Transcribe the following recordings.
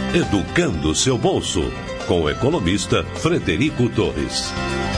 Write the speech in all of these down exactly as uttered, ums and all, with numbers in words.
Educando seu bolso, com o economista Frederico Torres.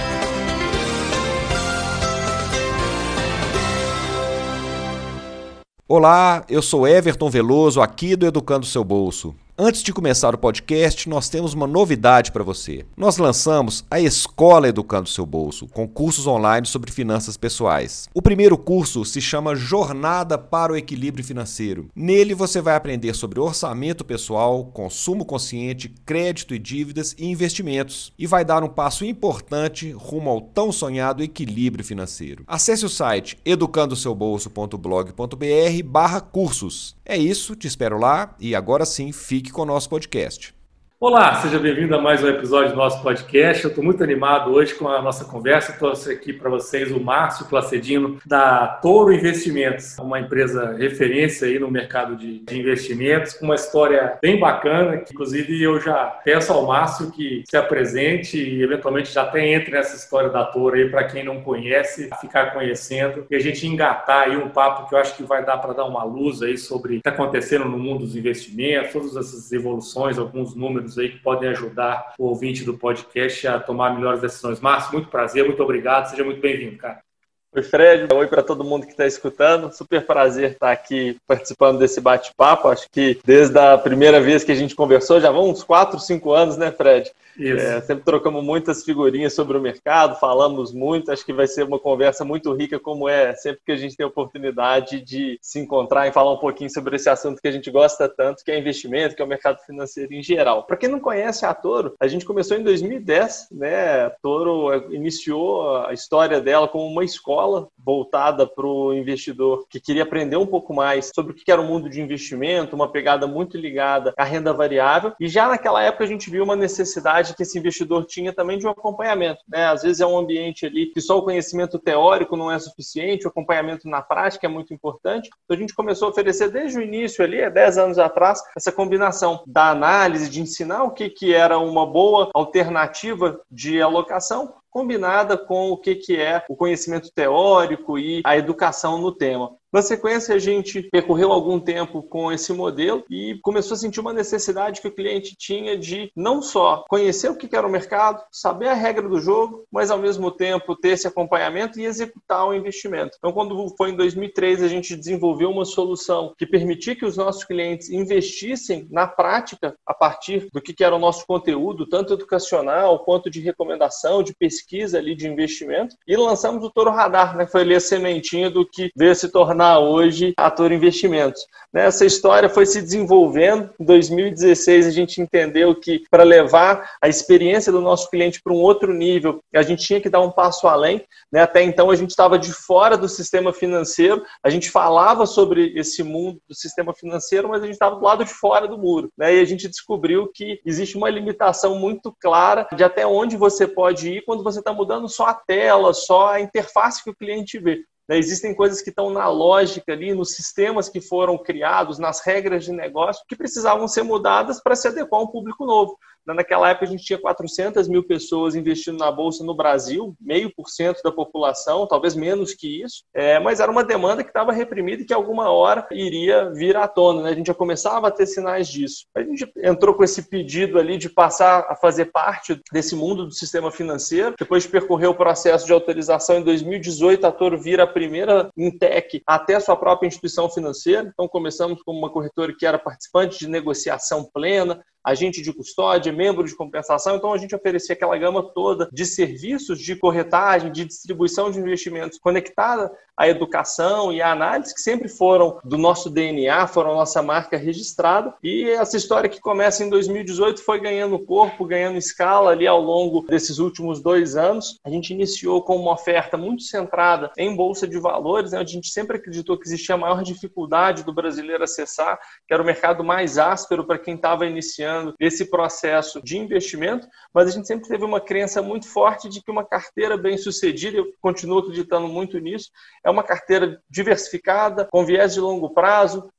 Olá, eu sou Everton Veloso, aqui do Educando Seu Bolso. Antes de começar o podcast, nós temos uma novidade para você. Nós lançamos a Escola Educando Seu Bolso, com cursos online sobre finanças pessoais. O primeiro curso se chama Jornada para o Equilíbrio Financeiro. Nele você vai aprender sobre orçamento pessoal, consumo consciente, crédito e dívidas e investimentos. E vai dar um passo importante rumo ao tão sonhado equilíbrio financeiro. Acesse o site educando seu bolso ponto blog ponto br barra cursos. É isso, te espero lá e agora sim fique com o nosso podcast. Olá, seja bem-vindo a mais um episódio do nosso podcast. Eu estou muito animado hoje com a nossa conversa. Trouxe aqui para vocês o Márcio Placedino, da Toro Investimentos, uma empresa referência aí no mercado de investimentos, com uma história bem bacana, que inclusive eu já peço ao Márcio que se apresente e eventualmente já até entre nessa história da Toro aí, para quem não conhece, ficar conhecendo e a gente engatar aí um papo que eu acho que vai dar para dar uma luz aí sobre o que está acontecendo no mundo dos investimentos, todas essas evoluções, alguns números aí que podem ajudar o ouvinte do podcast a tomar melhores decisões. Márcio, muito prazer, muito obrigado, seja muito bem-vindo, cara. Oi, Fred. Oi para todo mundo que está escutando. Super prazer estar aqui participando desse bate-papo. Acho que desde a primeira vez que a gente conversou, já vão uns quatro, cinco anos, né, Fred? Isso. É, sempre trocamos muitas figurinhas sobre o mercado, falamos muito. Acho que vai ser uma conversa muito rica, como é sempre que a gente tem a oportunidade de se encontrar e falar um pouquinho sobre esse assunto que a gente gosta tanto, que é investimento, que é o mercado financeiro em geral. Para quem não conhece a Toro, a gente começou em dois mil e dez, né? A Toro iniciou a história dela como uma escola voltada para o investidor que queria aprender um pouco mais sobre o que era o mundo de investimento, uma pegada muito ligada à renda variável. E já naquela época a gente viu uma necessidade que esse investidor tinha também de um acompanhamento, né? Às vezes é um ambiente ali que só o conhecimento teórico não é suficiente, o acompanhamento na prática é muito importante. Então a gente começou a oferecer desde o início ali, há dez anos atrás, essa combinação da análise, de ensinar o que, que era uma boa alternativa de alocação, combinada com o que, que é o conhecimento teórico e a educação no tema. Na sequência, a gente percorreu algum tempo com esse modelo e começou a sentir uma necessidade que o cliente tinha de não só conhecer o que era o mercado, saber a regra do jogo, mas ao mesmo tempo ter esse acompanhamento e executar o investimento. Então, quando foi em dois mil e três, a gente desenvolveu uma solução que permitia que os nossos clientes investissem na prática a partir do que era o nosso conteúdo, tanto educacional quanto de recomendação, de pesquisa ali de investimento, e lançamos o Toro Radar, né? Foi ali a sementinha do que veio se tornar hoje a Toro Investimentos. Essa história foi se desenvolvendo. Em dois mil e dezesseis a gente entendeu que para levar a experiência do nosso cliente para um outro nível, a gente tinha que dar um passo além. Até então a gente estava de fora do sistema financeiro, a gente falava sobre esse mundo do sistema financeiro, mas a gente estava do lado de fora do muro. E a gente descobriu que existe uma limitação muito clara de até onde você pode ir quando você está mudando só a tela, só a interface que o cliente vê. Existem coisas que estão na lógica ali, nos sistemas que foram criados, nas regras de negócio, que precisavam ser mudadas para se adequar a um público novo. Naquela época a gente tinha quatrocentas mil pessoas investindo na Bolsa no Brasil, meio por cento da população, talvez menos que isso, é, mas era uma demanda que estava reprimida e que alguma hora iria vir à tona, né? A gente já começava a ter sinais disso. A gente entrou com esse pedido ali de passar a fazer parte desse mundo do sistema financeiro, depois de percorrer o processo de autorização em dois mil e dezoito, a Toro vira a primeira Intec até a sua própria instituição financeira. Então começamos como uma corretora que era participante de negociação plena, agente de custódia, membro de compensação. Então a gente oferecia aquela gama toda de serviços de corretagem, de distribuição de investimentos conectada à educação e à análise, que sempre foram do nosso D N A, foram a nossa marca registrada. E essa história que começa em dois mil e dezoito foi ganhando corpo, ganhando escala ali ao longo desses últimos dois anos. A gente iniciou com uma oferta muito centrada em bolsa de valores, né, onde a gente sempre acreditou que existia a maior dificuldade do brasileiro acessar, que era o mercado mais áspero para quem estava iniciando esse processo de investimento, mas a gente sempre teve uma crença muito forte de que uma carteira bem-sucedida, eu continuo acreditando muito nisso, é uma carteira diversificada, com viés de longo prazo, que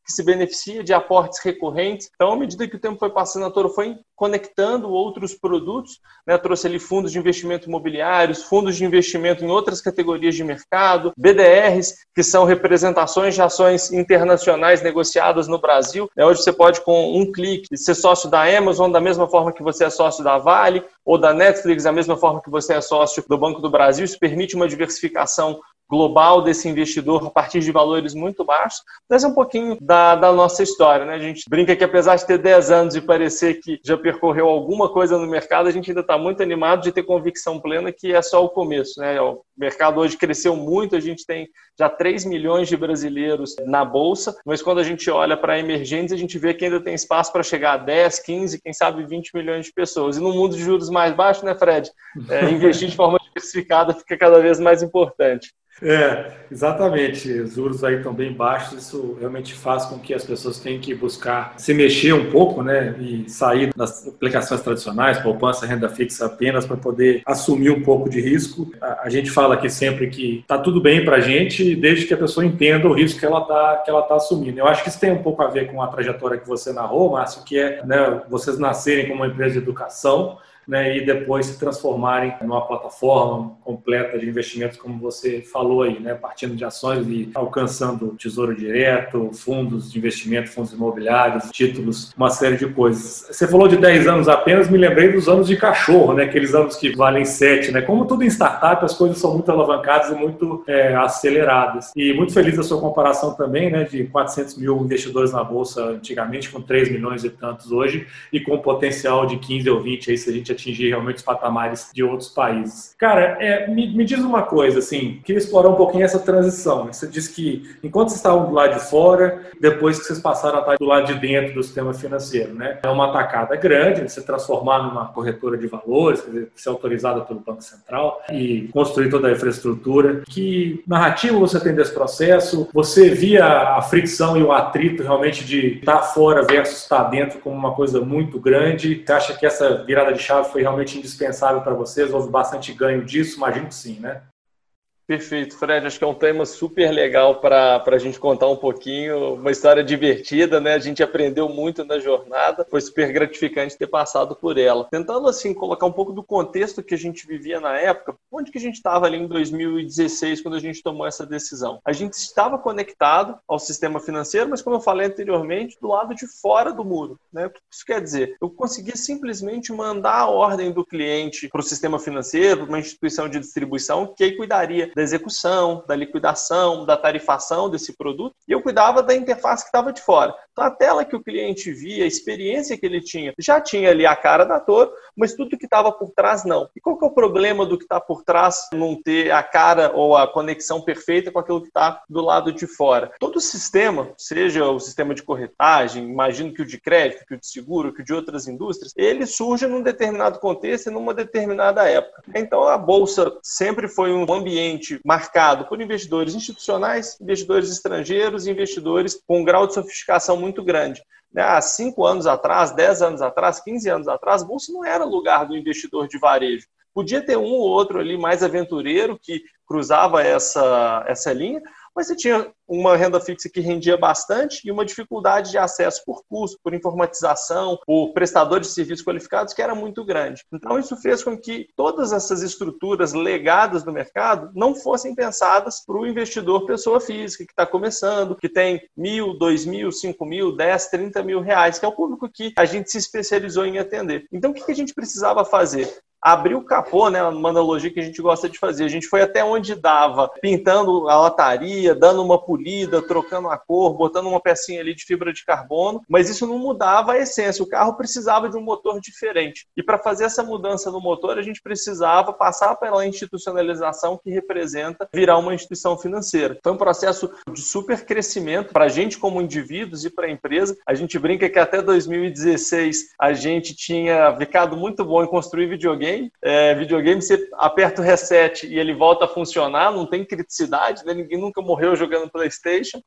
que se beneficia de aportes recorrentes. Então, à medida que o tempo foi passando, a Toro foi conectando outros produtos, né? Trouxe ali fundos de investimento imobiliários, fundos de investimento em outras categorias de mercado, B D Rs, que são representações de ações internacionais negociadas no Brasil. Né? Hoje você pode, com um clique, ser sócio da Amazon da mesma forma que você é sócio da Vale, ou da Netflix da mesma forma que você é sócio do Banco do Brasil. Isso permite uma diversificação global desse investidor a partir de valores muito baixos. Mas é um pouquinho da, da nossa história, né? A gente brinca que, apesar de ter dez anos e parecer que já percorreu alguma coisa no mercado, a gente ainda está muito animado de ter convicção plena que é só o começo, né? O mercado hoje cresceu muito, a gente tem já três milhões de brasileiros na Bolsa, mas quando a gente olha para emergentes, a gente vê que ainda tem espaço para chegar a dez, quinze, quem sabe vinte milhões de pessoas. E no mundo de juros mais baixos, né, Fred? É, investir de forma diversificada fica cada vez mais importante. É, exatamente. Os juros aí estão bem baixos, isso realmente faz com que as pessoas tenham que buscar se mexer um pouco, né, e sair das aplicações tradicionais, poupança, renda fixa apenas, para poder assumir um pouco de risco. A, a gente fala aqui sempre que está tudo bem para a gente, desde que a pessoa entenda o risco que ela está que ela tá assumindo. Eu acho que isso tem um pouco a ver com a trajetória que você narrou, Márcio, que é, né, vocês nascerem como uma empresa de educação, né, e depois se transformarem numa plataforma completa de investimentos, como você falou aí, né, partindo de ações e alcançando tesouro direto, fundos de investimento, fundos imobiliários, títulos, uma série de coisas. Você falou de dez anos apenas, me lembrei dos anos de cachorro, né, aqueles anos que valem sete, né, como tudo em startup, as coisas são muito alavancadas e muito é, aceleradas. E muito feliz da sua comparação também, né, de quatrocentos mil investidores na Bolsa antigamente, com três milhões e tantos hoje, e com potencial de quinze ou vinte aí, se a gente atingir realmente os patamares de outros países. Cara, é, me, me diz uma coisa, assim, queria explorar um pouquinho essa transição. Você disse que, enquanto vocês estavam do lado de fora, depois que vocês passaram a estar do lado de dentro do sistema financeiro, né? É uma tacada grande, você transformar numa corretora de valores, quer dizer, ser autorizada pelo Banco Central e construir toda a infraestrutura. Que narrativa você tem desse processo? Você via a fricção e o atrito realmente de estar fora versus estar dentro como uma coisa muito grande? Você acha que essa virada de chave foi realmente indispensável para vocês? Houve bastante ganho disso? Imagino que sim, né? Perfeito, Fred. Acho que é um tema super legal para a gente contar um pouquinho, uma história divertida, né? A gente aprendeu muito na jornada, foi super gratificante ter passado por ela. Tentando, assim, colocar um pouco do contexto que a gente vivia na época, onde que a gente estava ali em dois mil e dezesseis, quando a gente tomou essa decisão? A gente estava conectado ao sistema financeiro, mas, como eu falei anteriormente, do lado de fora do muro, né? O que isso quer dizer? Eu conseguia simplesmente mandar a ordem do cliente para o sistema financeiro, para uma instituição de distribuição, que aí cuidaria da execução, da liquidação, da tarifação desse produto, e eu cuidava da interface que estava de fora. Então, a tela que o cliente via, a experiência que ele tinha, já tinha ali a cara da Toro, mas tudo que estava por trás, não. E qual que é o problema do que está por trás não ter a cara ou a conexão perfeita com aquilo que está do lado de fora? Todo o sistema, seja o sistema de corretagem, imagino que o de crédito, que o de seguro, que o de outras indústrias, ele surge num determinado contexto e numa determinada época. Então, a Bolsa sempre foi um ambiente marcado por investidores institucionais, investidores estrangeiros e investidores com um grau de sofisticação muito grande. Há cinco anos atrás, dez anos atrás, quinze anos atrás, a Bolsa não era lugar do investidor de varejo. Podia ter um ou outro ali mais aventureiro que cruzava essa, essa linha, mas você tinha uma renda fixa que rendia bastante e uma dificuldade de acesso por custo, por informatização, por prestadores de serviços qualificados que era muito grande. Então isso fez com que todas essas estruturas legadas do mercado não fossem pensadas para o investidor pessoa física que está começando, que tem mil, dois mil, cinco mil, dez, trinta mil reais, que é o público que a gente se especializou em atender. Então o que a gente precisava fazer? Abrir o capô, né, uma analogia que a gente gosta de fazer. A gente foi até onde dava, pintando a lataria, dando uma polida, trocando a cor, botando uma pecinha ali de fibra de carbono, mas isso não mudava a essência. O carro precisava de um motor diferente. E para fazer essa mudança no motor, a gente precisava passar pela institucionalização que representa virar uma instituição financeira. Foi um processo de super crescimento para a gente como indivíduos e para a empresa. A gente brinca que até dois mil e dezesseis a gente tinha ficado muito bom em construir videogame, videogame. É, videogame, você aperta o reset e ele volta a funcionar, não tem criticidade, né? Ninguém nunca morreu jogando PlayStation,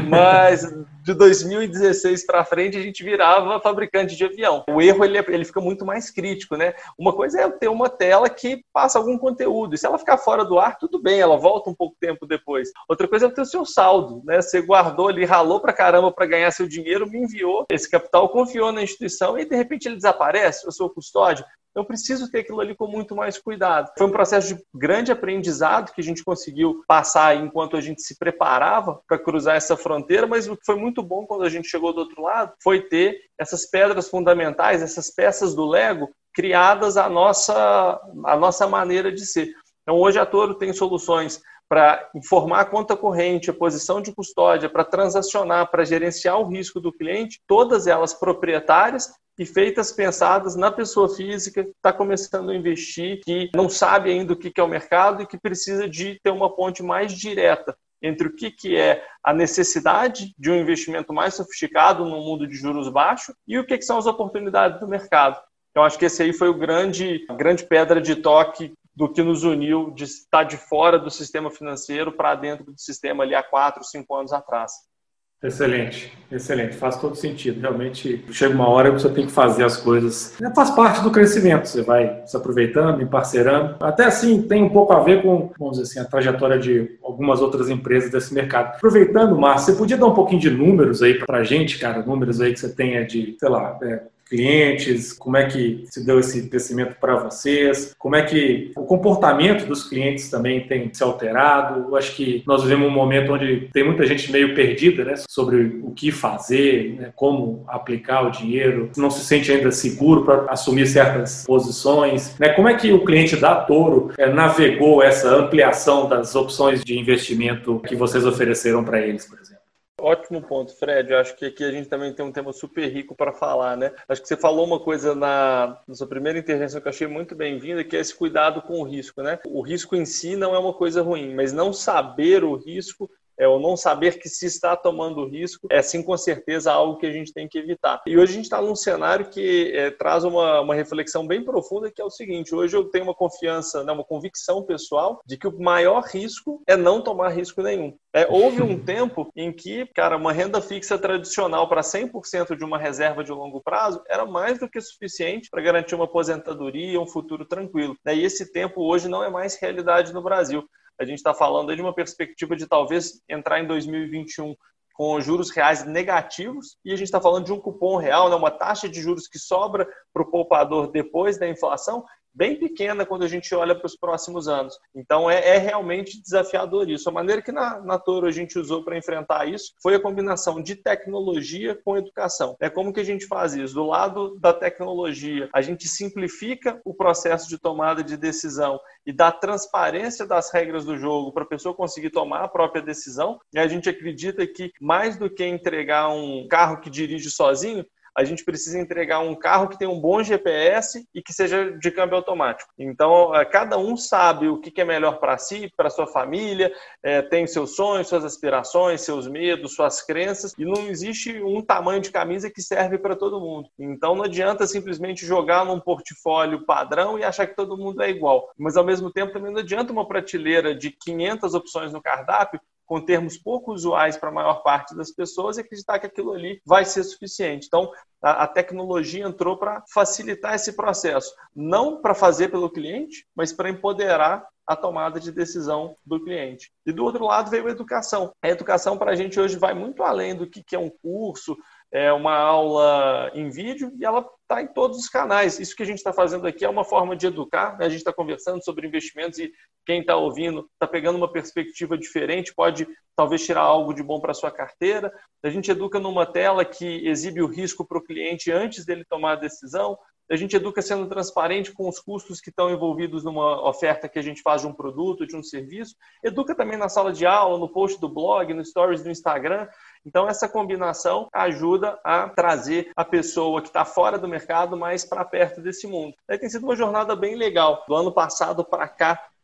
mas de dois mil e dezesseis para frente a gente virava fabricante de avião. O erro ele, ele fica muito mais crítico, né? Uma coisa é ter uma tela que passa algum conteúdo, e se ela ficar fora do ar, tudo bem, ela volta um pouco tempo depois. Outra coisa é ter o seu saldo, né? Você guardou ali, ralou pra caramba para ganhar seu dinheiro, me enviou esse capital, confiou na instituição e de repente ele desaparece, eu sou custódio. Eu preciso ter aquilo ali com muito mais cuidado. Foi um processo de grande aprendizado que a gente conseguiu passar enquanto a gente se preparava para cruzar essa fronteira, mas o que foi muito bom quando a gente chegou do outro lado foi ter essas pedras fundamentais, essas peças do Lego criadas à nossa, à nossa maneira de ser. Então hoje a Toro tem soluções para informar a conta corrente, a posição de custódia, para transacionar, para gerenciar o risco do cliente, todas elas proprietárias e feitas, pensadas na pessoa física que está começando a investir, que não sabe ainda o que é o mercado e que precisa de ter uma ponte mais direta entre o que, que é a necessidade de um investimento mais sofisticado num mundo de juros baixos e o que, que são as oportunidades do mercado. Então, acho que esse aí foi o grande, a grande pedra de toque do que nos uniu de estar de fora do sistema financeiro para dentro do sistema ali há quatro, cinco anos atrás. Excelente, excelente, faz todo sentido. Realmente chega uma hora que você tem que fazer as coisas. Faz parte do crescimento, você vai se aproveitando, emparcerando. Até assim tem um pouco a ver com, vamos dizer assim, a trajetória de algumas outras empresas desse mercado. Aproveitando, Márcio, você podia dar um pouquinho de números aí para a gente, cara, números aí que você tenha de, sei lá, é, clientes, como é que se deu esse crescimento para vocês, como é que o comportamento dos clientes também tem se alterado. Eu acho que nós vivemos um momento onde tem muita gente meio perdida, né, sobre o que fazer, né, como aplicar o dinheiro, não se sente ainda seguro para assumir certas posições, né? Como é que o cliente da Toro é, navegou essa ampliação das opções de investimento que vocês ofereceram para eles, por exemplo? Ótimo ponto, Fred. Eu acho que aqui a gente também tem um tema super rico para falar, né? Acho que você falou uma coisa na, na sua primeira intervenção que eu achei muito bem-vinda, que é esse cuidado com o risco, né? O risco em si não é uma coisa ruim, mas não saber o risco é, ou não saber que se está tomando risco, é sim com certeza algo que a gente tem que evitar. E hoje a gente está num cenário que é, traz uma, uma reflexão bem profunda, que é o seguinte: hoje eu tenho uma confiança, né, uma convicção pessoal de que o maior risco é não tomar risco nenhum. É, houve um tempo em que, cara, uma renda fixa tradicional para cem por cento de uma reserva de longo prazo era mais do que suficiente para garantir uma aposentadoria, um futuro tranquilo. E esse tempo hoje não é mais realidade no Brasil. A gente está falando aí de uma perspectiva de talvez entrar em dois mil e vinte e um com juros reais negativos, e a gente está falando de um cupom real, né, uma taxa de juros que sobra para o poupador depois da inflação, bem pequena quando a gente olha para os próximos anos. Então é, é realmente desafiador isso. A maneira que na, na Toro a gente usou para enfrentar isso foi a combinação de tecnologia com educação. É como que a gente faz isso? Do lado da tecnologia, a gente simplifica o processo de tomada de decisão e dá transparência das regras do jogo para a pessoa conseguir tomar a própria decisão. E a gente acredita que mais do que entregar um carro que dirige sozinho, a gente precisa entregar um carro que tenha um bom G P S e que seja de câmbio automático. Então, cada um sabe o que é melhor para si, para sua família, é, tem seus sonhos, suas aspirações, seus medos, suas crenças, e não existe um tamanho de camisa que serve para todo mundo. Então, não adianta simplesmente jogar num portfólio padrão e achar que todo mundo é igual. Mas, ao mesmo tempo, também não adianta uma prateleira de quinhentas opções no cardápio com termos pouco usuais para a maior parte das pessoas e acreditar que aquilo ali vai ser suficiente. Então, a, a tecnologia entrou para facilitar esse processo, não para fazer pelo cliente, mas para empoderar a tomada de decisão do cliente. E do outro lado veio a educação. A educação para a gente hoje vai muito além do que é um curso, é uma aula em vídeo, e ela está em todos os canais. Isso que a gente está fazendo aqui é uma forma de educar, né? A gente está conversando sobre investimentos e quem está ouvindo está pegando uma perspectiva diferente, pode talvez tirar algo de bom para a sua carteira. A gente educa numa tela que exibe o risco para o cliente antes dele tomar a decisão. A gente educa sendo transparente com os custos que estão envolvidos numa oferta que a gente faz de um produto, de um serviço. Educa também na sala de aula, no post do blog, no stories do Instagram. Então, essa combinação ajuda a trazer a pessoa que está fora do mercado mais para perto desse mundo. Aí tem sido uma jornada bem legal. Do ano passado para cá,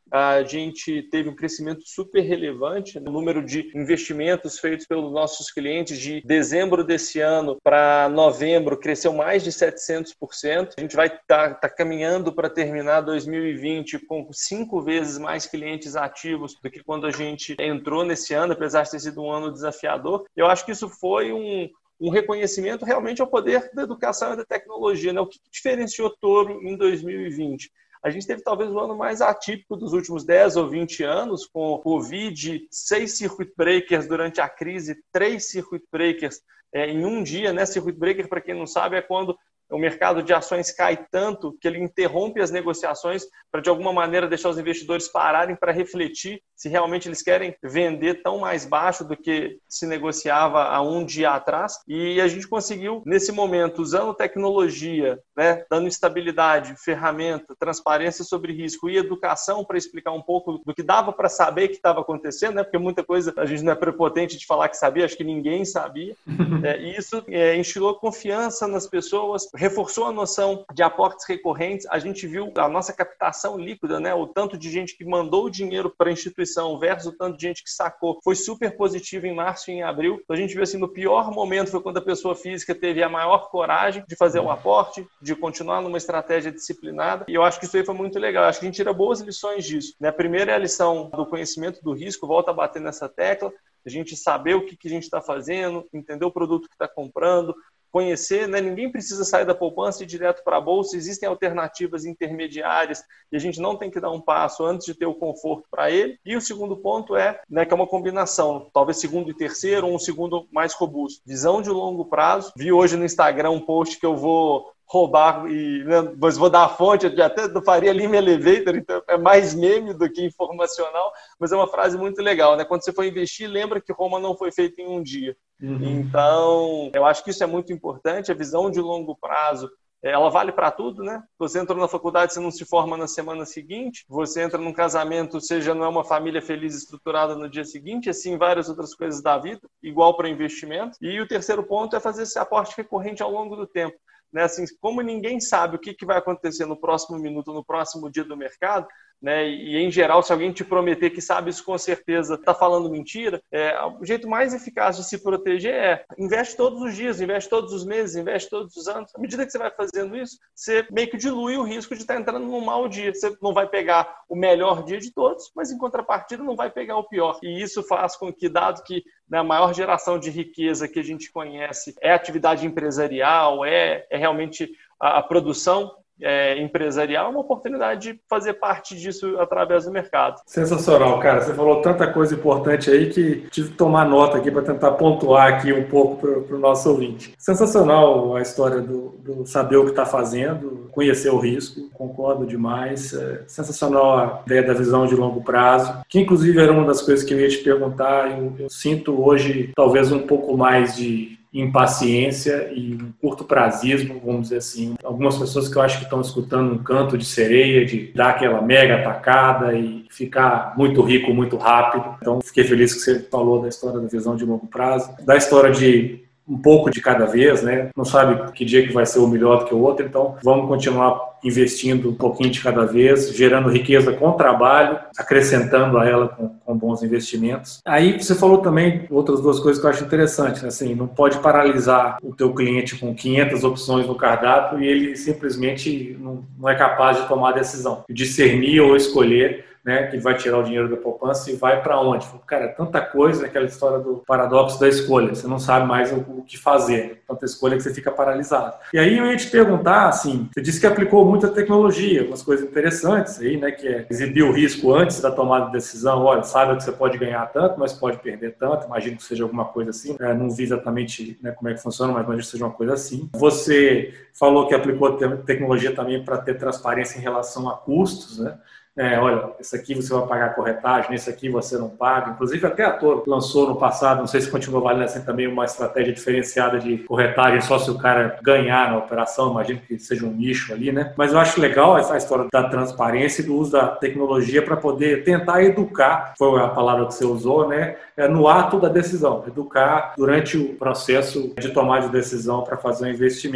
a gente teve um crescimento super relevante no número de investimentos feitos pelos nossos clientes. De dezembro desse ano para novembro, cresceu mais de setecentos por cento. A gente vai estar tá, tá caminhando para terminar dois mil e vinte com cinco vezes mais clientes ativos do que quando a gente entrou nesse ano, apesar de ter sido um ano desafiador. Eu acho que isso foi um, um reconhecimento realmente ao poder da educação e da tecnologia, né? O que diferenciou Toro em dois mil e vinte? A gente teve talvez o ano mais atípico dos últimos dez ou vinte anos, com Covid, seis circuit breakers durante a crise, três circuit breakers é, em um dia, né? Circuit breaker, para quem não sabe, é quando o mercado de ações cai tanto que ele interrompe as negociações para, de alguma maneira, deixar os investidores pararem para refletir se realmente eles querem vender tão mais baixo do que se negociava há um dia atrás. E a gente conseguiu, nesse momento, usando tecnologia, né, dando estabilidade, ferramenta, transparência sobre risco e educação para explicar um pouco do que dava para saber que estava acontecendo, né, porque muita coisa a gente não é prepotente de falar que sabia, acho que ninguém sabia. É, e isso é, instilou confiança nas pessoas, reforçou a noção de aportes recorrentes. A gente viu a nossa captação líquida, né? O tanto de gente que mandou o dinheiro para a instituição versus o tanto de gente que sacou foi super positivo em março e em abril. Então a gente viu assim, no pior momento foi quando a pessoa física teve a maior coragem de fazer o aporte, de continuar numa estratégia disciplinada. E eu acho que isso aí foi muito legal. Eu acho que a gente tira boas lições disso, né? A primeira é a lição do conhecimento do risco, volta a bater nessa tecla, a gente saber o que, que a gente está fazendo, entender o produto que está comprando, conhecer, né? Ninguém precisa sair da poupança e ir direto para a bolsa, existem alternativas intermediárias e a gente não tem que dar um passo antes de ter o conforto para ele. E o segundo ponto é, né, que é uma combinação, talvez segundo e terceiro ou um segundo mais robusto. Visão de longo prazo. Vi hoje no Instagram um post que eu vou roubar, e, né, mas vou dar a fonte, até do Faria Lima Elevator, então é mais meme do que informacional, mas é uma frase muito legal, né? Quando você for investir, lembra que Roma não foi feita em um dia. Uhum. Então, eu acho que isso é muito importante, a visão de longo prazo, ela vale para tudo, né? Você entrou na faculdade, você não se forma na semana seguinte, você entra num casamento, você já não é uma família feliz estruturada no dia seguinte, assim várias outras coisas da vida, igual para investimento. E o terceiro ponto é fazer esse aporte recorrente ao longo do tempo. Né, assim, como ninguém sabe o que, que vai acontecer no próximo minuto, no próximo dia do mercado, né, e em geral, se alguém te prometer que sabe isso com certeza, está falando mentira, é, o jeito mais eficaz de se proteger é investe todos os dias, investe todos os meses, investe todos os anos. À medida que você vai fazendo isso, você meio que dilui o risco de estar entrando num mau dia. Você não vai pegar o melhor dia de todos, mas em contrapartida não vai pegar o pior. E isso faz com que, dado que, né, a maior geração de riqueza que a gente conhece é a atividade empresarial, é, é realmente a, a produção é, empresarial, é uma oportunidade de fazer parte disso através do mercado. Sensacional, cara. Você falou tanta coisa importante aí que tive que tomar nota aqui para tentar pontuar aqui um pouco para o nosso ouvinte. Sensacional a história do, do saber o que está fazendo, conhecer o risco, concordo demais. É sensacional a ideia da visão de longo prazo, que inclusive era uma das coisas que eu ia te perguntar. Eu, eu sinto hoje talvez um pouco mais de impaciência e um curto prazismo, vamos dizer assim. Algumas pessoas que eu acho que estão escutando um canto de sereia, de dar aquela mega atacada e ficar muito rico muito rápido. Então, fiquei feliz que você falou da história da visão de longo prazo, da história de um pouco de cada vez, né? Não sabe que dia que vai ser o melhor do que o outro, então vamos continuar investindo um pouquinho de cada vez, gerando riqueza com trabalho, acrescentando a ela com, com bons investimentos. Aí você falou também outras duas coisas que eu acho interessantes, né? Assim, não pode paralisar o teu cliente com quinhentas opções no cardápio e ele simplesmente não, não é capaz de tomar a decisão, de discernir ou escolher, né, que vai tirar o dinheiro da poupança e vai para onde? Cara, é tanta coisa, aquela história do paradoxo da escolha, você não sabe mais o, o que fazer, tanta escolha que você fica paralisado. E aí eu ia te perguntar, assim, você disse que aplicou muita tecnologia, umas coisas interessantes aí, né, que é exibir o risco antes da tomada de decisão, olha, sabe que você pode ganhar tanto, mas pode perder tanto, imagino que seja alguma coisa assim, né, não vi exatamente, né, como é que funciona, mas imagino que seja uma coisa assim. Você falou que aplicou tecnologia também para ter transparência em relação a custos, né? É, olha, esse aqui você vai pagar corretagem, esse aqui você não paga. Inclusive, até a Toro lançou no passado, não sei se continua valendo assim também, uma estratégia diferenciada de corretagem só se o cara ganhar na operação, imagino que seja um nicho ali, né? Mas eu acho legal essa história da transparência e do uso da tecnologia para poder tentar educar, foi a palavra que você usou, né? É no ato da decisão, educar durante o processo de tomar de decisão para fazer um investimento.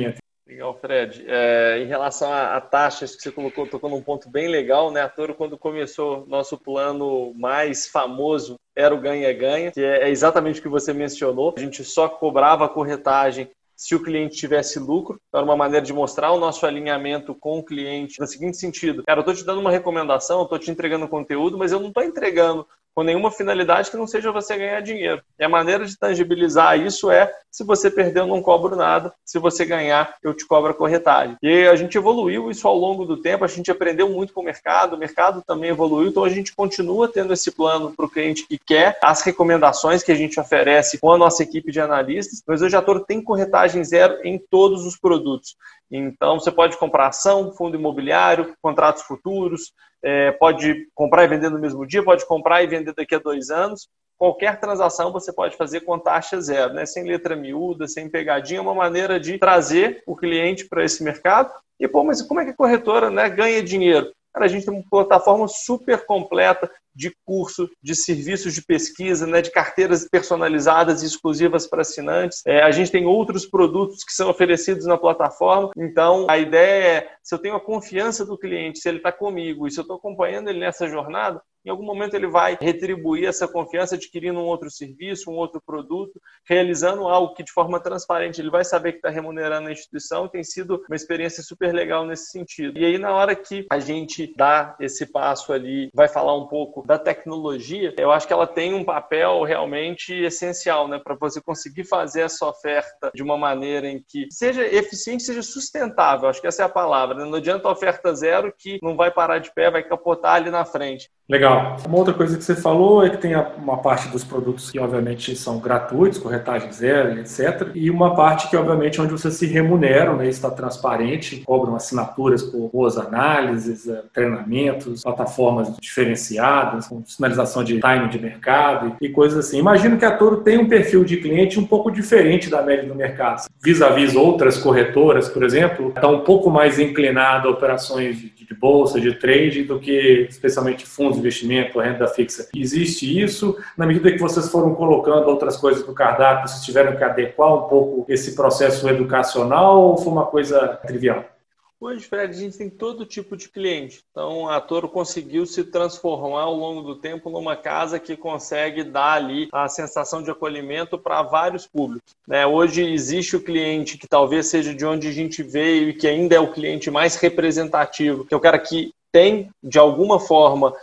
Legal, Fred. É, em relação a, a taxas que você colocou, tocou num ponto bem legal, né? A Toro, quando começou nosso plano mais famoso, era o ganha-ganha, que é exatamente o que você mencionou. A gente só cobrava a corretagem se o cliente tivesse lucro. Era uma maneira de mostrar o nosso alinhamento com o cliente no seguinte sentido: cara, eu estou te dando uma recomendação, eu estou te entregando conteúdo, mas eu não estou entregando com nenhuma finalidade que não seja você ganhar dinheiro. E a maneira de tangibilizar isso é: se você perder, eu não cobro nada. Se você ganhar, eu te cobro a corretagem. E a gente evoluiu isso ao longo do tempo, a gente aprendeu muito com o mercado, o mercado também evoluiu, então a gente continua tendo esse plano para o cliente que quer, as recomendações que a gente oferece com a nossa equipe de analistas, mas hoje a Toro tem corretagem zero em todos os produtos. Então, você pode comprar ação, fundo imobiliário, contratos futuros, é, pode comprar e vender no mesmo dia, pode comprar e vender daqui a dois anos. Qualquer transação você pode fazer com taxa zero, né? Sem letra miúda, sem pegadinha, é uma maneira de trazer o cliente para esse mercado. E, pô, mas como é que a corretora, né, ganha dinheiro? Cara, a gente tem uma plataforma super completa de curso, de serviços de pesquisa, né, de carteiras personalizadas e exclusivas para assinantes. É, a gente tem outros produtos que são oferecidos na plataforma. Então, a ideia é, se eu tenho a confiança do cliente, se ele está comigo e se eu estou acompanhando ele nessa jornada, em algum momento ele vai retribuir essa confiança adquirindo um outro serviço, um outro produto, realizando algo que de forma transparente ele vai saber que está remunerando a instituição. Tem sido uma experiência super legal nesse sentido. E aí, na hora que a gente dá esse passo ali, vai falar um pouco da tecnologia, eu acho que ela tem um papel realmente essencial, né, para você conseguir fazer essa oferta de uma maneira em que seja eficiente, seja sustentável. Acho que essa é a palavra, né? Não adianta a oferta zero que não vai parar de pé, vai capotar ali na frente. Legal. Uma outra coisa que você falou é que tem uma parte dos produtos que, obviamente, são gratuitos, corretagem zero, etcétera. E uma parte que, obviamente, é onde você se remunera, né? Está transparente, cobram assinaturas por boas análises, treinamentos, plataformas diferenciadas, com sinalização de time de mercado e coisas assim. Imagino que a Toro tem um perfil de cliente um pouco diferente da média do mercado. Vis-à-vis outras corretoras, por exemplo, está um pouco mais inclinado a operações de, de bolsa, de trade, do que especialmente fundos de investimento, renda fixa. Existe isso? Na medida que vocês foram colocando outras coisas no cardápio, vocês tiveram que adequar um pouco esse processo educacional ou foi uma coisa trivial? Hoje, Fred, a gente tem todo tipo de cliente. Então, a Toro conseguiu se transformar ao longo do tempo numa casa que consegue dar ali a sensação de acolhimento para vários públicos, né? Hoje existe o cliente que talvez seja de onde a gente veio e que ainda é o cliente mais representativo, que é o cara que tem, de alguma forma,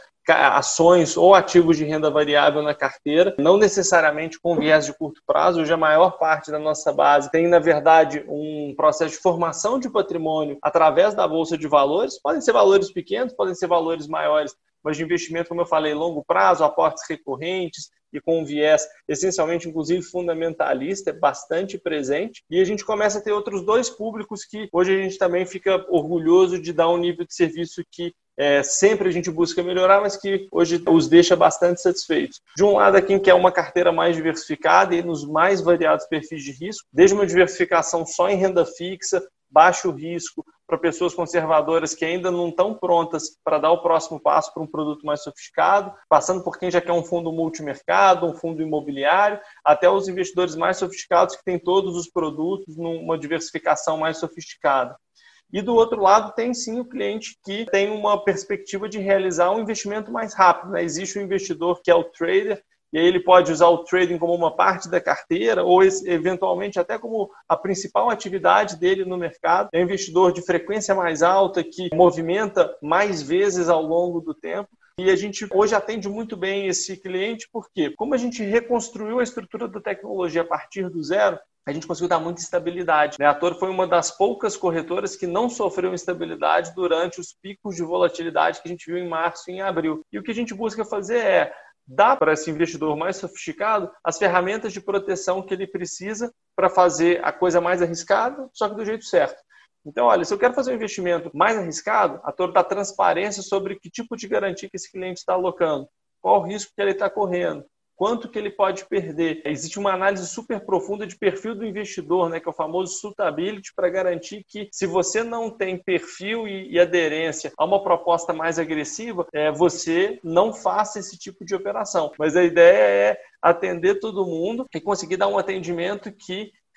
ações ou ativos de renda variável na carteira, não necessariamente com viés de curto prazo. Hoje a maior parte da nossa base tem, na verdade, um processo de formação de patrimônio através da Bolsa de Valores. Podem ser valores pequenos, podem ser valores maiores, mas de investimento, como eu falei, longo prazo, aportes recorrentes e com um viés essencialmente, inclusive, fundamentalista, é bastante presente. E a gente começa a ter outros dois públicos que hoje a gente também fica orgulhoso de dar um nível de serviço que É, sempre a gente busca melhorar, mas que hoje os deixa bastante satisfeitos. De um lado, quem quer uma carteira mais diversificada e nos mais variados perfis de risco, desde uma diversificação só em renda fixa, baixo risco, para pessoas conservadoras que ainda não estão prontas para dar o próximo passo para um produto mais sofisticado, passando por quem já quer um fundo multimercado, um fundo imobiliário, até os investidores mais sofisticados que têm todos os produtos numa diversificação mais sofisticada. E do outro lado tem sim o cliente que tem uma perspectiva de realizar um investimento mais rápido, né? Existe um investidor que é o trader, e aí ele pode usar o trading como uma parte da carteira ou eventualmente até como a principal atividade dele no mercado. É um investidor de frequência mais alta que movimenta mais vezes ao longo do tempo. E a gente hoje atende muito bem esse cliente, porque como a gente reconstruiu a estrutura da tecnologia a partir do zero, a gente conseguiu dar muita estabilidade, né? A Toro foi uma das poucas corretoras que não sofreu instabilidade durante os picos de volatilidade que a gente viu em março e em abril. E o que a gente busca fazer é dar para esse investidor mais sofisticado as ferramentas de proteção que ele precisa para fazer a coisa mais arriscada, só que do jeito certo. Então, olha, se eu quero fazer um investimento mais arriscado, a Toro dá transparência sobre que tipo de garantia que esse cliente está alocando, qual o risco que ele está correndo, quanto que ele pode perder. Existe uma análise super profunda de perfil do investidor, né, que é o famoso suitability, para garantir que se você não tem perfil e, e aderência a uma proposta mais agressiva, é, você não faça esse tipo de operação. Mas a ideia é atender todo mundo e conseguir dar um atendimento que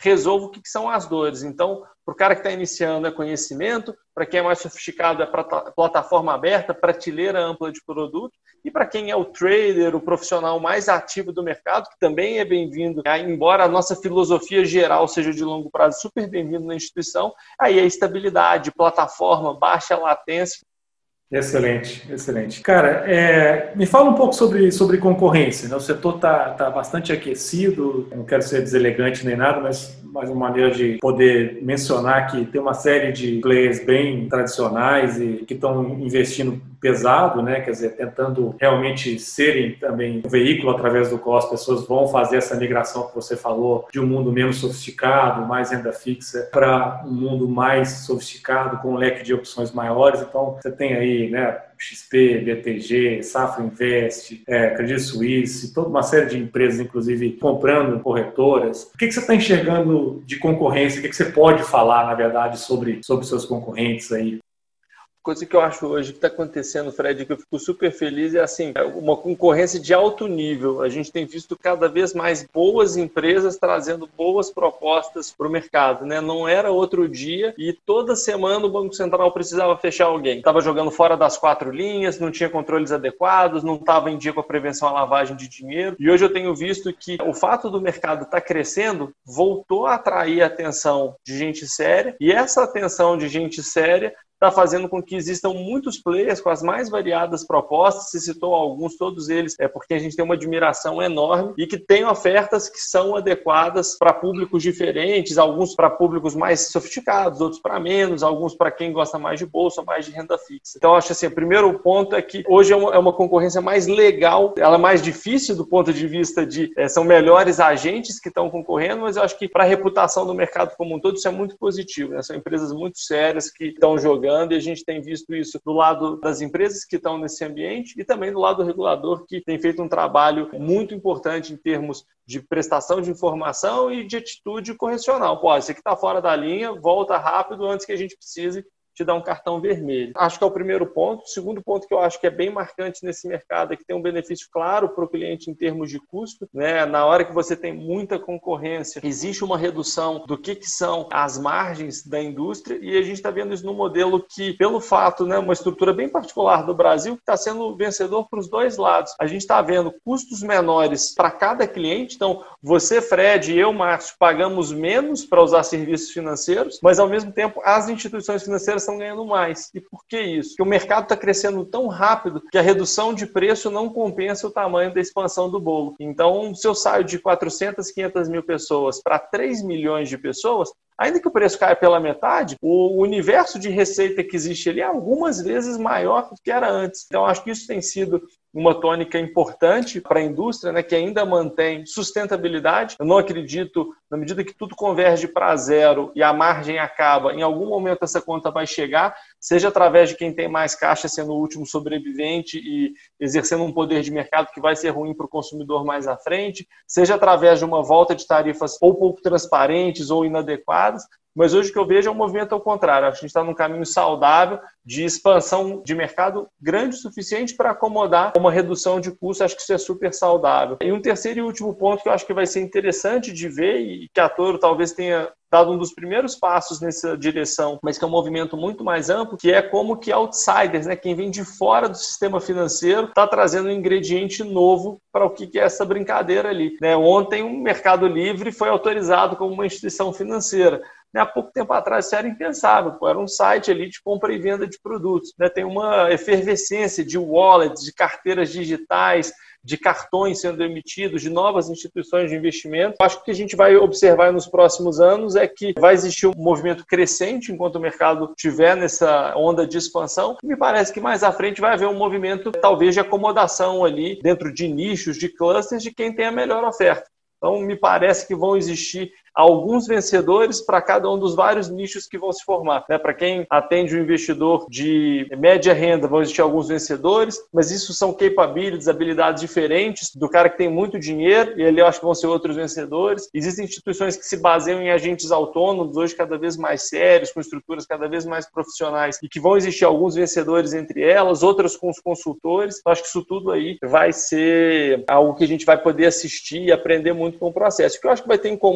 resolva o que são as dores. Então, para o cara que está iniciando é conhecimento, para quem é mais sofisticado é plataforma aberta, prateleira ampla de produto, e para quem é o trader, o profissional mais ativo do mercado, que também é bem-vindo, embora a nossa filosofia geral seja de longo prazo, super bem-vindo na instituição, aí a estabilidade, plataforma, baixa latência. Excelente, excelente. Cara, é, me fala um pouco sobre, sobre concorrência, né? O setor está tá bastante aquecido, não quero ser deselegante nem nada, mas mais uma maneira de poder mencionar que tem uma série de players bem tradicionais e que estão investindo pesado, né? Quer dizer, tentando realmente serem também um veículo através do qual as pessoas vão fazer essa migração que você falou, de um mundo menos sofisticado, mais renda fixa, para um mundo mais sofisticado, com um leque de opções maiores. Então, você tem aí, né, X P, B T G, Safra Invest, é, Credit Suisse, toda uma série de empresas, inclusive, comprando corretoras. O que, que você está enxergando de concorrência? O que, que você pode falar, na verdade, sobre, sobre seus concorrentes aí? Coisa que eu acho hoje que está acontecendo, Fred, que eu fico super feliz, é assim, uma concorrência de alto nível. A gente tem visto cada vez mais boas empresas trazendo boas propostas para o mercado, né? Não era outro dia e toda semana o Banco Central precisava fechar alguém. Estava jogando fora das quatro linhas, não tinha controles adequados, não estava em dia com a prevenção à lavagem de dinheiro. E hoje eu tenho visto que o fato do mercado estar crescendo voltou a atrair a atenção de gente séria, e essa atenção de gente séria está fazendo com que existam muitos players com as mais variadas propostas. Se citou alguns, todos eles, é porque a gente tem uma admiração enorme e que tem ofertas que são adequadas para públicos diferentes, alguns para públicos mais sofisticados, outros para menos, alguns para quem gosta mais de bolsa, mais de renda fixa. Então, acho assim, o primeiro ponto é que hoje é uma, é uma concorrência mais legal, ela é mais difícil do ponto de vista de, é, são melhores agentes que estão concorrendo, mas eu acho que para a reputação do mercado como um todo, isso é muito positivo, né? São empresas muito sérias que estão jogando, e a gente tem visto isso do lado das empresas que estão nesse ambiente e também do lado do regulador, que tem feito um trabalho muito importante em termos de prestação de informação e de atitude correcional. Pô, esse aqui está fora da linha, volta rápido antes que a gente precise te dar um cartão vermelho. Acho que é o primeiro ponto. O segundo ponto que eu acho que é bem marcante nesse mercado é que tem um benefício claro para o cliente em termos de custo, né? Na hora que você tem muita concorrência, existe uma redução do que, que são as margens da indústria, e a gente está vendo isso no modelo que, pelo fato, né, uma estrutura bem particular do Brasil, que está sendo vencedor para os dois lados. A gente está vendo custos menores para cada cliente. Então, você, Fred, e eu, Márcio, pagamos menos para usar serviços financeiros, mas, ao mesmo tempo, as instituições financeiras estão ganhando mais. E por que isso? Porque o mercado está crescendo tão rápido que a redução de preço não compensa o tamanho da expansão do bolo. Então, se eu saio de quatrocentas, quinhentas mil pessoas para três milhões de pessoas, ainda que o preço caia pela metade, o universo de receita que existe ali é algumas vezes maior do que era antes. Então, acho que isso tem sido uma tônica importante para a indústria, né, que ainda mantém sustentabilidade. Eu não acredito, na medida que tudo converge para zero e a margem acaba, em algum momento essa conta vai chegar, seja através de quem tem mais caixa sendo o último sobrevivente e exercendo um poder de mercado que vai ser ruim para o consumidor mais à frente, seja através de uma volta de tarifas ou pouco transparentes ou inadequadas. Mas hoje o que eu vejo é um movimento ao contrário. Acho que a gente está num caminho saudável de expansão de mercado grande o suficiente para acomodar uma redução de custo. Acho que isso é super saudável. E um terceiro e último ponto que eu acho que vai ser interessante de ver, e que a Toro talvez tenha dado um dos primeiros passos nessa direção, mas que é um movimento muito mais amplo, que é como que outsiders, né, quem vem de fora do sistema financeiro, está trazendo um ingrediente novo para o que é essa brincadeira ali, né? Ontem, o Mercado Livre foi autorizado como uma instituição financeira. Há pouco tempo atrás isso era impensável, pô, era um site ali de compra e venda de produtos, né? Tem uma efervescência de wallets, de carteiras digitais, de cartões sendo emitidos, de novas instituições de investimento. Acho que o que a gente vai observar nos próximos anos é que vai existir um movimento crescente enquanto o mercado estiver nessa onda de expansão. Me parece que mais à frente vai haver um movimento talvez de acomodação ali dentro de nichos, de clusters, de quem tem a melhor oferta. Então, me parece que vão existir alguns vencedores para cada um dos vários nichos que vão se formar, né? Para quem atende o investidor de média renda, vão existir alguns vencedores, mas isso são capabilities, habilidades diferentes do cara que tem muito dinheiro, e ali eu acho que vão ser outros vencedores. Existem instituições que se baseiam em agentes autônomos, hoje cada vez mais sérios, com estruturas cada vez mais profissionais, e que vão existir alguns vencedores entre elas, outras com os consultores. Eu acho que isso tudo aí vai ser algo que a gente vai poder assistir e aprender muito com o processo. O que eu acho que vai ter em comum entre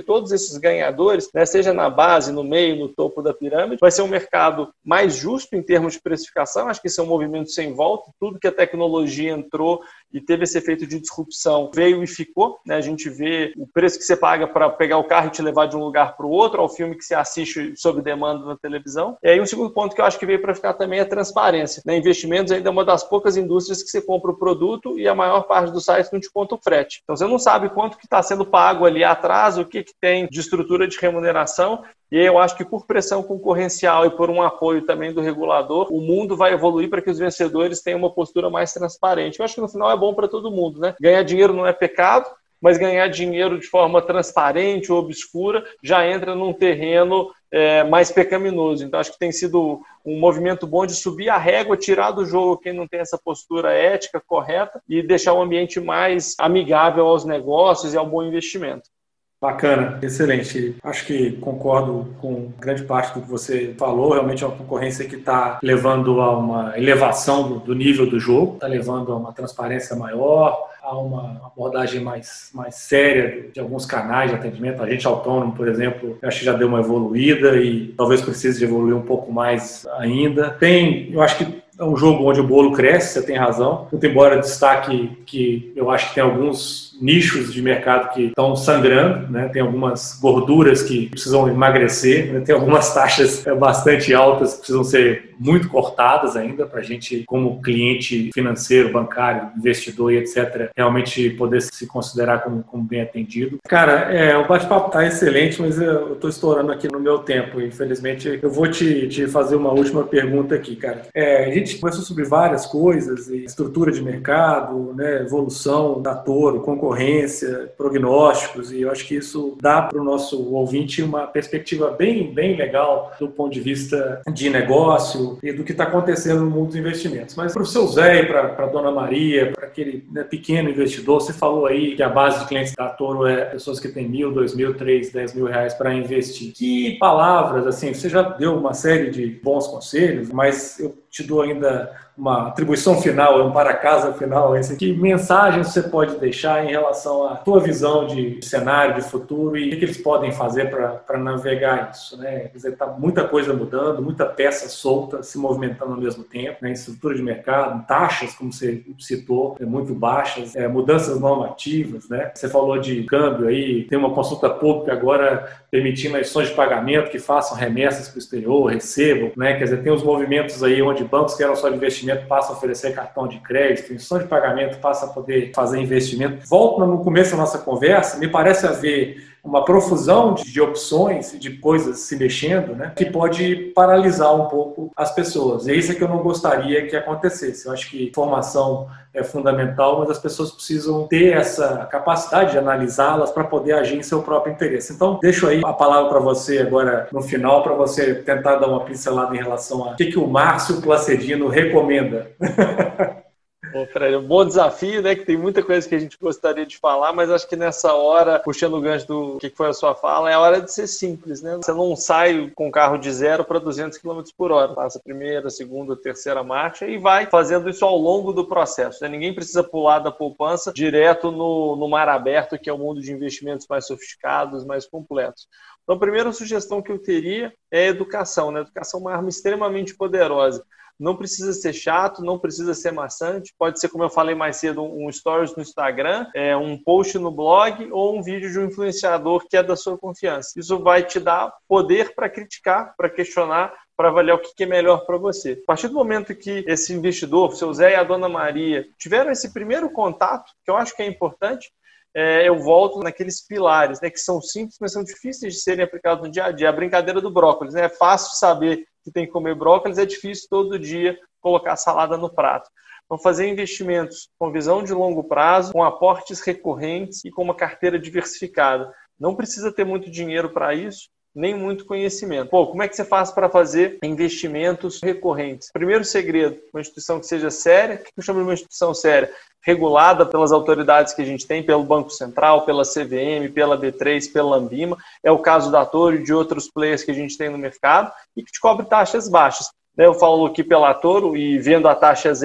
todos esses ganhadores, né, seja na base, no meio, no topo da pirâmide, vai ser um mercado mais justo em termos de precificação. Acho que esse é um movimento sem volta. Tudo que a tecnologia entrou e teve esse efeito de disrupção veio e ficou, né? A gente vê o preço que você paga para pegar o carro e te levar de um lugar para o outro, ao filme que você assiste sob demanda na televisão. E aí um segundo ponto que eu acho que veio para ficar também é a transparência, né? Investimentos ainda é uma das poucas indústrias que você compra o produto e a maior parte dos sites não te conta o frete. Então você não sabe quanto que está sendo pago ali atrás, o que, que tem de estrutura de remuneração. E eu acho que por pressão concorrencial e por um apoio também do regulador, o mundo vai evoluir para que os vencedores tenham uma postura mais transparente. Eu acho que no final é bom para todo mundo, né? Ganhar dinheiro não é pecado, mas ganhar dinheiro de forma transparente ou obscura já entra num terreno é, mais pecaminoso. Então acho que tem sido um movimento bom de subir a régua, tirar do jogo quem não tem essa postura ética correta e deixar o ambiente mais amigável aos negócios e ao bom investimento. Bacana, excelente. Acho que concordo com grande parte do que você falou. Realmente é uma concorrência que está levando a uma elevação do, do nível do jogo, está levando a uma transparência maior, a uma abordagem mais, mais séria de alguns canais de atendimento. A gente autônomo, por exemplo, acho que já deu uma evoluída e talvez precise de evoluir um pouco mais ainda. Tem, eu acho que é um jogo onde o bolo cresce, você tem razão. Muito embora destaque que eu acho que tem alguns nichos de mercado que estão sangrando, né? Tem algumas gorduras que precisam emagrecer, né? Tem algumas taxas bastante altas que precisam ser muito cortadas ainda para a gente, como cliente financeiro, bancário, investidor e etcétera, realmente poder se considerar como, como bem atendido. Cara, é, o bate-papo está excelente, mas eu estou estourando aqui no meu tempo. Infelizmente, eu vou te, te fazer uma última pergunta aqui, cara. É, a gente conversou sobre várias coisas, estrutura de mercado, né, evolução da Toro, concorrência, prognósticos, e eu acho que isso dá para o nosso ouvinte uma perspectiva bem, bem legal do ponto de vista de negócio e do que está acontecendo no mundo dos investimentos. Mas para o seu Zé e para a Dona Maria, para aquele, né, pequeno investidor, você falou aí que a base de clientes da Toro é pessoas que têm mil, dois mil, três, dez mil reais para investir. Que palavras, assim, você já deu uma série de bons conselhos, mas eu te dou ainda uma atribuição final, um para-casa final. Esse. Que mensagem você pode deixar em relação à tua visão de cenário, de futuro e o que eles podem fazer para navegar isso, né? Quer dizer, está muita coisa mudando, muita peça solta se movimentando ao mesmo tempo, né? Estrutura de mercado, taxas, como você citou, é, muito baixas, é, mudanças normativas, né? Você falou de câmbio aí, tem uma consulta pública agora permitindo ações de pagamento que façam remessas para o exterior, recebam, né? Quer dizer, tem os movimentos aí onde bancos que eram só de investimento passam a oferecer cartão de crédito, instituição de pagamento passa a poder fazer investimento. Volto no começo da nossa conversa, me parece haver uma profusão de, de opções, de coisas se mexendo, né, que pode paralisar um pouco as pessoas. E é isso que eu não gostaria que acontecesse. Eu acho que formação é fundamental, mas as pessoas precisam ter essa capacidade de analisá-las para poder agir em seu próprio interesse. Então, deixo aí a palavra para você agora no final, para você tentar dar uma pincelada em relação a o que, que o Márcio Placedino recomenda. Bom, Fred, um bom desafio, né? Que tem muita coisa que a gente gostaria de falar, mas acho que nessa hora, puxando o gancho do que foi a sua fala, é a hora de ser simples, né? Você não sai com o carro de zero para duzentos quilômetros por hora. Passa a primeira, segunda, terceira marcha e vai fazendo isso ao longo do processo, né? Ninguém precisa pular da poupança direto no, no mar aberto, que é o mundo de investimentos mais sofisticados, mais completos. Então, a primeira sugestão que eu teria é a educação, né? A educação é uma arma extremamente poderosa. Não precisa ser chato, não precisa ser maçante. Pode ser, como eu falei mais cedo, um stories no Instagram, é, um post no blog ou um vídeo de um influenciador que é da sua confiança. Isso vai te dar poder para criticar, para questionar, para avaliar o que é melhor para você. A partir do momento que esse investidor, seu Zé e a Dona Maria, tiveram esse primeiro contato, que eu acho que é importante, é, eu volto naqueles pilares, né, que são simples, mas são difíceis de serem aplicados no dia a dia. A brincadeira do brócolis, né? É fácil saber que tem que comer brócolis, é difícil todo dia colocar salada no prato. Então, fazer investimentos com visão de longo prazo, com aportes recorrentes e com uma carteira diversificada. Não precisa ter muito dinheiro para isso, nem muito conhecimento. Pô, como é que você faz para fazer investimentos recorrentes? Primeiro segredo, uma instituição que seja séria. O que eu chamo de uma instituição séria? Regulada pelas autoridades que a gente tem, pelo Banco Central, pela C V M, pela B três, pela Anbima. É o caso da Toro e de outros players que a gente tem no mercado e que te cobre taxas baixas. Eu falo aqui pela Toro e vendo a taxa zero,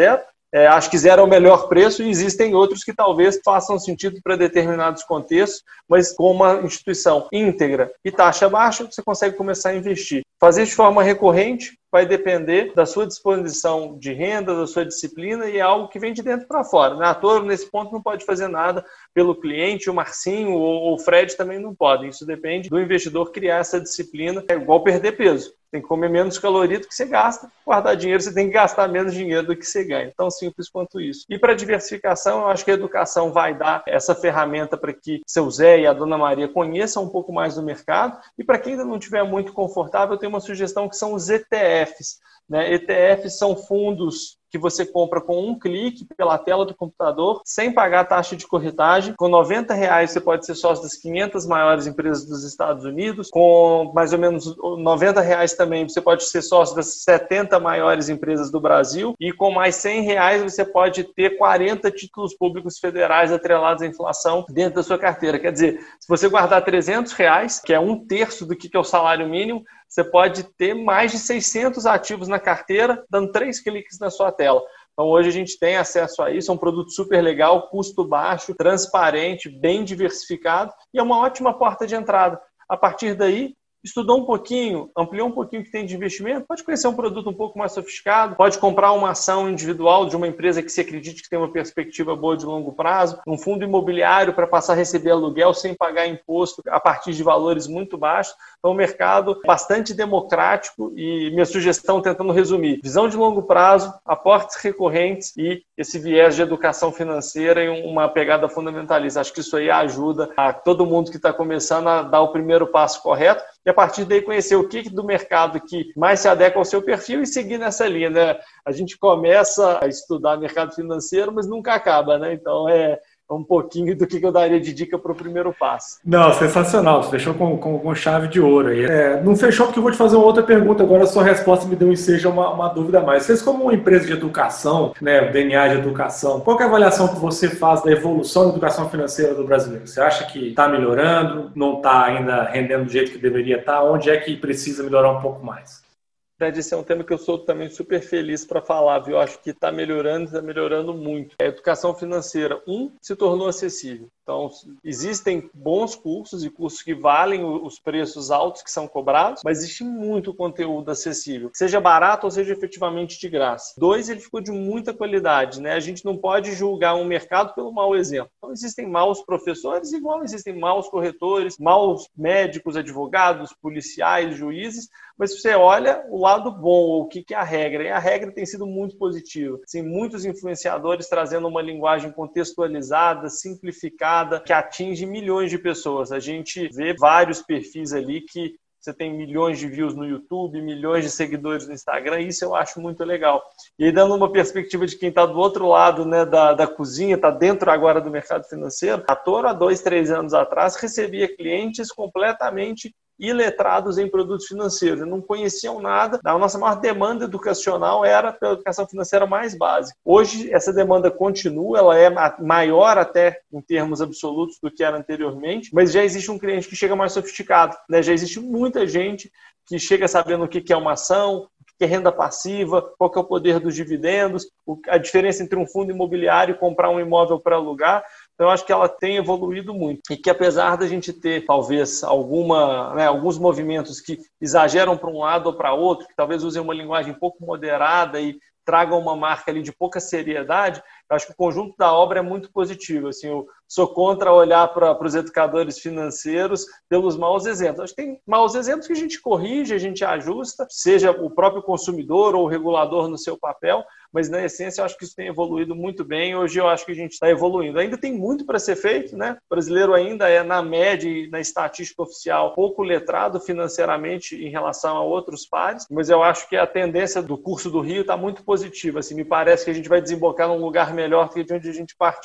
É, acho que zero é o melhor preço e existem outros que talvez façam sentido para determinados contextos, mas com uma instituição íntegra e taxa baixa, você consegue começar a investir. Fazer de forma recorrente vai depender da sua disposição de renda, da sua disciplina, e é algo que vem de dentro para fora. Né? A Toro, nesse ponto, não pode fazer nada pelo cliente, o Marcinho ou o Fred também não podem. Isso depende do investidor criar essa disciplina. É igual perder peso. Tem que comer menos caloria do que você gasta. Guardar dinheiro, você tem que gastar menos dinheiro do que você ganha. Tão simples quanto isso. E para diversificação, eu acho que a educação vai dar essa ferramenta para que seu Zé e a Dona Maria conheçam um pouco mais do mercado. E para quem ainda não estiver muito confortável, eu tenho uma sugestão que são os E T Fs. Né? E T Fs são fundos que você compra com um clique pela tela do computador, sem pagar taxa de corretagem. Com noventa reais você pode ser sócio das quinhentas maiores empresas dos Estados Unidos. Com mais ou menos noventa reais também você pode ser sócio das setenta maiores empresas do Brasil. E com mais cem reais você pode ter quarenta títulos públicos federais atrelados à inflação dentro da sua carteira. Quer dizer, se você guardar trezentos reais, que é um terço do que é o salário mínimo, você pode ter mais de seiscentos ativos na carteira, dando três cliques na sua tela. Então, hoje a gente tem acesso a isso, é um produto super legal, custo baixo, transparente, bem diversificado e é uma ótima porta de entrada. A partir daí, estudou um pouquinho, ampliou um pouquinho o que tem de investimento, pode conhecer um produto um pouco mais sofisticado, pode comprar uma ação individual de uma empresa que se acredite que tem uma perspectiva boa de longo prazo, um fundo imobiliário para passar a receber aluguel sem pagar imposto a partir de valores muito baixos. Então, um mercado bastante democrático e minha sugestão, tentando resumir, visão de longo prazo, aportes recorrentes e esse viés de educação financeira e uma pegada fundamentalista. Acho que isso aí ajuda a todo mundo que está começando a dar o primeiro passo correto e a partir daí conhecer o que do mercado que mais se adequa ao seu perfil e seguir nessa linha, né? A gente começa a estudar mercado financeiro, mas nunca acaba, né? Então é um pouquinho do que eu daria de dica para o primeiro passo. Não, sensacional. Você fechou com, com, com chave de ouro aí. É, não fechou porque eu vou te fazer uma outra pergunta. Agora a sua resposta me deu um ensejo, uma, uma dúvida a mais. Vocês, como uma empresa de educação, né, D N A de educação, qual que é a avaliação que você faz da evolução da educação financeira do brasileiro? Você acha que está melhorando, não está ainda rendendo do jeito que deveria estar? Onde é que precisa melhorar um pouco mais? Fred, esse é um tema que eu sou também super feliz para falar, viu? Eu acho que está melhorando, está melhorando muito. A educação financeira, um, se tornou acessível. Então, existem bons cursos e cursos que valem os preços altos que são cobrados, mas existe muito conteúdo acessível, seja barato ou seja efetivamente de graça. Dois, ele ficou de muita qualidade, né? A gente não pode julgar um mercado pelo mau exemplo. Então, existem maus professores, igual existem maus corretores, maus médicos, advogados, policiais, juízes, mas se você olha o lado bom, o que é a regra, e a regra tem sido muito positiva. Assim, muitos influenciadores trazendo uma linguagem contextualizada, simplificada, que atinge milhões de pessoas. A gente vê vários perfis ali que você tem milhões de views no YouTube, milhões de seguidores no Instagram, e isso eu acho muito legal. E aí, dando uma perspectiva de quem está do outro lado, né, da, da cozinha, está dentro agora do mercado financeiro, a Toro, há dois, três anos atrás, recebia clientes completamente iletrados em produtos financeiros, não conheciam nada. A nossa maior demanda educacional era pela educação financeira mais básica. Hoje, essa demanda continua, ela é maior até em termos absolutos do que era anteriormente, mas já existe um cliente que chega mais sofisticado, né? Já existe muita gente que chega sabendo o que é uma ação, o que é renda passiva, qual que é o poder dos dividendos, a diferença entre um fundo imobiliário e comprar um imóvel para alugar. Então, eu acho que ela tem evoluído muito e que, apesar da gente ter, talvez, alguma, né, alguns movimentos que exageram para um lado ou para outro, que talvez usem uma linguagem um pouco moderada e tragam uma marca ali de pouca seriedade, eu acho que o conjunto da obra é muito positivo. Assim, eu sou contra olhar para os educadores financeiros pelos maus exemplos. Acho que tem maus exemplos que a gente corrige, a gente ajusta, seja o próprio consumidor ou o regulador no seu papel, mas na essência eu acho que isso tem evoluído muito bem. Hoje eu acho que a gente está evoluindo. Ainda tem muito para ser feito, né? O brasileiro ainda é, na média e na estatística oficial, pouco letrado financeiramente em relação a outros pares, mas eu acho que a tendência do curso do Rio está muito positiva. Assim, me parece que a gente vai desembocar num lugar melhor do que de onde a gente partiu.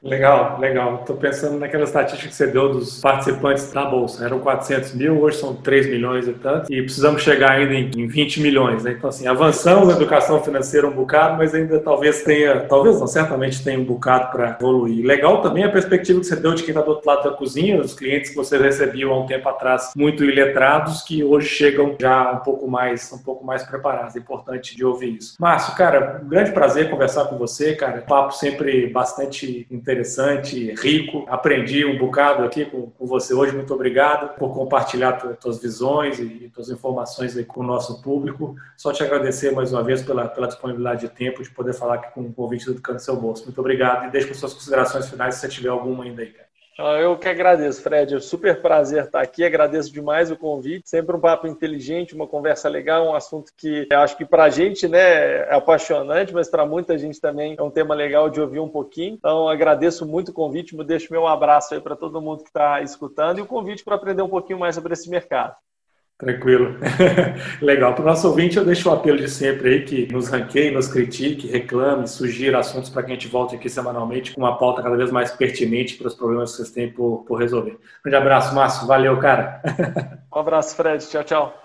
Legal, legal. Estou pensando naquela estatística que você deu dos participantes da Bolsa. Eram quatrocentos mil, hoje são três milhões e tanto. E precisamos chegar ainda em vinte milhões. Né? Então, assim, avançamos na educação financeira um bocado, mas ainda talvez tenha, talvez não, certamente tenha um bocado para evoluir. Legal também a perspectiva que você deu de quem está do outro lado da cozinha, os clientes que você recebeu há um tempo atrás, muito iletrados, que hoje chegam já um pouco mais, um pouco mais preparados. É importante de ouvir isso. Márcio, cara, um grande prazer conversar com você, cara. Papo sempre bastante interessante. Interessante, rico. Aprendi um bocado aqui com, com você hoje. Muito obrigado por compartilhar tu, tuas visões e tuas informações aí com o nosso público. Só te agradecer mais uma vez pela, pela disponibilidade de tempo de poder falar aqui com o convite do Educando Seu Bolso. Muito obrigado e deixe com suas considerações finais se você tiver alguma ainda aí, cara. Eu que agradeço, Fred. É um super prazer estar aqui. Agradeço demais o convite. Sempre um papo inteligente, uma conversa legal, um assunto que eu acho que para a gente, né, é apaixonante, mas para muita gente também é um tema legal de ouvir um pouquinho. Então, agradeço muito o convite. Deixo meu abraço aí para todo mundo que está escutando e o convite para aprender um pouquinho mais sobre esse mercado. Tranquilo. Legal. Para o nosso ouvinte, eu deixo o apelo de sempre aí que nos ranqueie, nos critique, reclame, sugira assuntos para que a gente volte aqui semanalmente com uma pauta cada vez mais pertinente para os problemas que vocês têm por, por resolver. Um grande abraço, Márcio. Valeu, cara. Um abraço, Fred. Tchau, tchau.